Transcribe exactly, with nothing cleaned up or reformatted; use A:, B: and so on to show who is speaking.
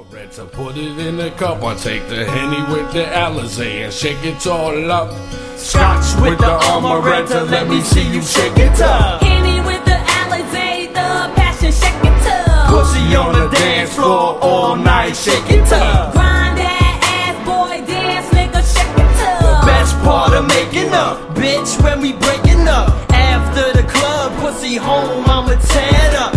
A: Amaretto, put it in the cup. I take the Henny with the Alizé and shake it all up. Scotch with the Amaretto, let me see you shake it up.
B: Henny with the Alizé, the passion, shake it up.
A: Pussy on the dance floor all night, shake it up.
B: Grind that ass, boy, dance, nigga, shake it up.
C: The best part of making up, bitch, when we breaking up. After the club, pussy home, I'ma tear it up.